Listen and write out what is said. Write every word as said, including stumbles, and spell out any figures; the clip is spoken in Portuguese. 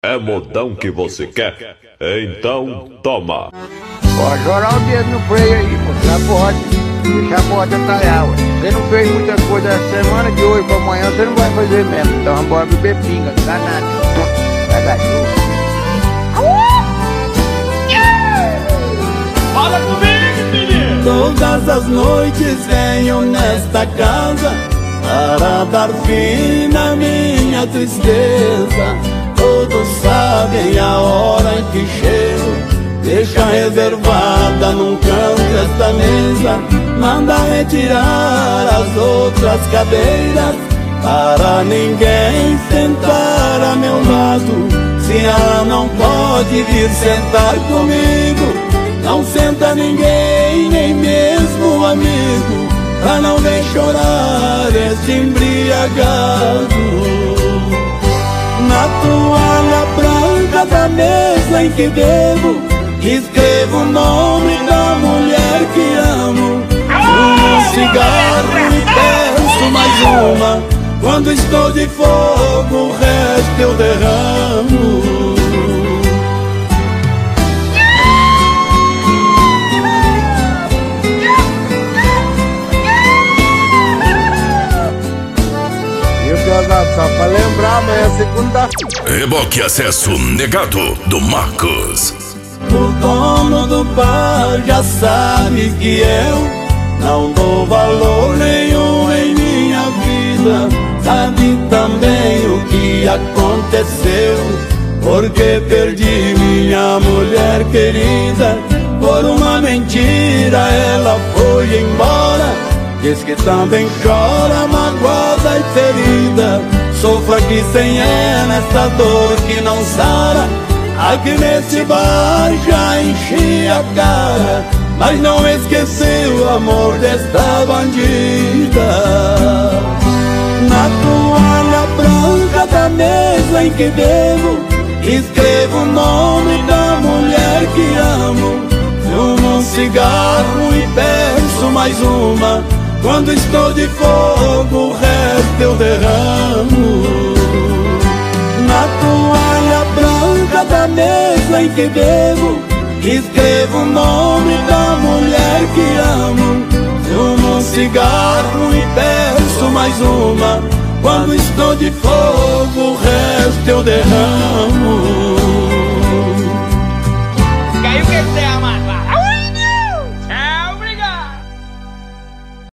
É modão que você quer? Então toma! Pode jorar o dedo no freio aí, pô, já pode. Deixa a moto atalhar, ué. Você não fez muita coisa essa semana, de hoje pra amanhã você não vai fazer mesmo. Então bora beber pinga, não dá nada. Vai dar chuva. Fala comigo, menino! Todas as noites venho nesta casa para dar fim na minha tristeza. Todos sabem a hora em que chego, deixa reservada num canto esta mesa. Manda retirar as outras cadeiras para ninguém sentar a meu lado. Se ela não pode vir sentar comigo, não senta ninguém, nem mesmo amigo, pra não ver chorar este embriagado. Na toalha branca da mesa em que bebo, escrevo o nome da mulher que amo. Fumo um cigarro e peço mais uma. Quando estou de fogo, o resto eu derramo. Só pra lembrar, amanhã é segunda. Reboque Acesso Negado do Marcos. O dono do bar já sabe que eu não dou valor nenhum em minha vida. Sabe também o que aconteceu, porque perdi minha mulher querida. Por uma mentira ela foi embora. Diz que também chora, magoada e ferida. Sofro aqui sem ela essa dor que não sara. Aqui nesse bar já enchi a cara, mas não esqueci o amor desta bandida. Na toalha branca da mesa em que bebo, escrevo o nome da mulher que amo. Fumo um cigarro e peço mais uma. Quando estou de fogo, o resto eu derramo. Na toalha branca da mesa em que bebo, escrevo o nome da mulher que amo. Fumo um cigarro e peço mais uma. Quando estou de fogo, o resto eu derramo. Caiu o que você